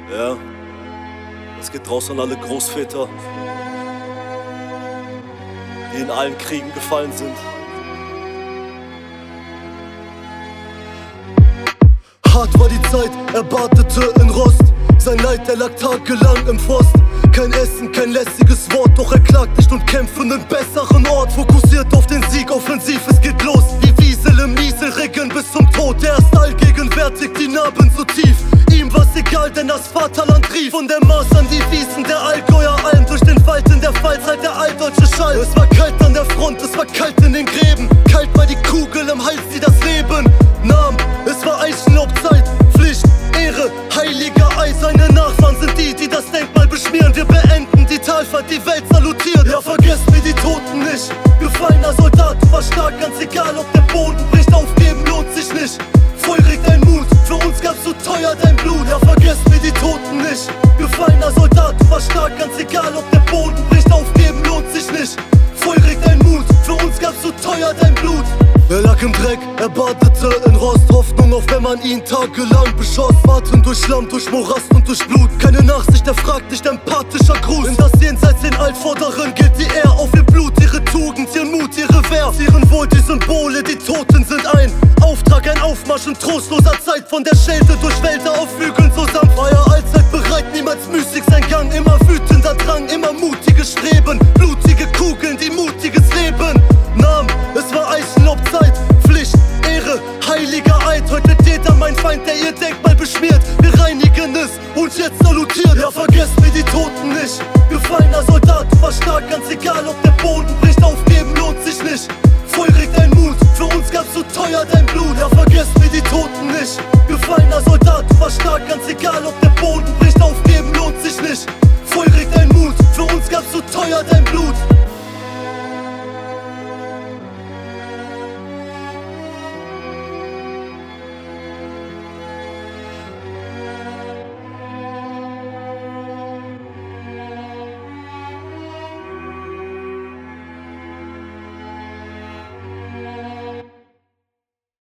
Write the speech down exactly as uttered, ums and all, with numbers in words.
Ja, das geht raus an alle Großväter, die in allen Kriegen gefallen sind. Hart war die Zeit, er badete in Rost. Sein Leid, er lag tagelang im Frost. Kein Essen, kein lässiges Wort, doch er klagt nicht und kämpft einen besseren Ort. Fokussiert auf den Sieg, offensiv, es geht los. Wie Wiesel im Nieselregen bis zum Tod. Er ist allgegenwärtig, die Narben so tief. Ihm war's egal, denn das Vaterland rief. Von der Maas an die Wiesen, der Allgäuer Alm. Durch den Wald in der Pfalz halt der alldeutsche Schall. Es war kalt an der Front, es war kalt in den Gräben. Kalt war die Kugel im Hals, die das Leben nahm. Es war Eichenlaubzeit, Pflicht, Ehre, heiliger Eid. Seine Nachfahren sind die, die das Denkmal beschmieren. Wir beenden die Talfahrt, die Welt salutiert. Ja, vergesst mir die Toten nicht. Gefallener Soldat, du warst stark, ganz egal ob der Boden bricht. Aufgeben lohnt sich nicht. Feurig dein Mut, für uns gab's so teuer dein Blut. Ja, vergesst mir die Toten nicht. Gefallener Soldat, du warst stark, ganz egal ob der Boden bricht. Aufgeben lohnt sich nicht. Feurig dein Mut, für uns gab's so teuer dein Blut. Er lag im Dreck, er badete in Rost. Hoffnung auf, wenn man ihn tagelang beschoss. Warten durch Schlamm, durch Morast und durch Blut. Keine Nachsicht, er fragt nicht, empathischer Gruß. In das Jenseits den Altvorderen gilt die Ehr. Auf ihr Blut, ihre Tugend, ihren Mut, ihre Wehr. Ihren Wohl die Symbole, die Toten sind ein Auftrag, ein Aufmarsch in trostloser Zeit. Von der Schelte durch Wälder auf Hügeln so sanft. War er allzeit bereit, niemals müßig sein Gang. Immer wütender Drang, immer mutiges Streben. Blutige Kugeln, die mutiges Leben nahm. Es war Eichenlaubzeit, Pflicht, Ehre, heiliger Eid. Heute jeder mein Feind, der ihr Denkmal beschmiert. Wir reinigen es und jetzt salutiert. Ja, vergesst mir die Toten nicht. Gefallener Soldat, du warst stark, ganz egal ob der Boden bricht. Aufgeben lohnt sich nicht. Feurig dein Mut, für uns gab's so teuer dein Blut. Ja, vergesst mir die Toten nicht. Gefallener Soldat, du warst stark, ganz egal ob der Boden bricht. Aufgeben lohnt sich nicht. Feurig dein Mut, für uns gab's so teuer dein Blut.